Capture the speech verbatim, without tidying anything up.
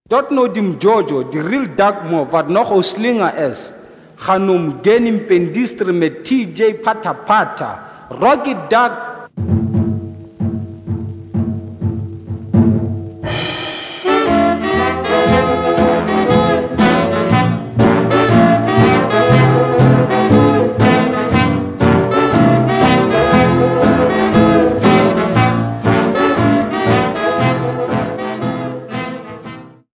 Dort no dim Jojo, the real dark mo, wat nog o slinger is. Ganom denim pendistre met T J Pata Pata. Rocky Dark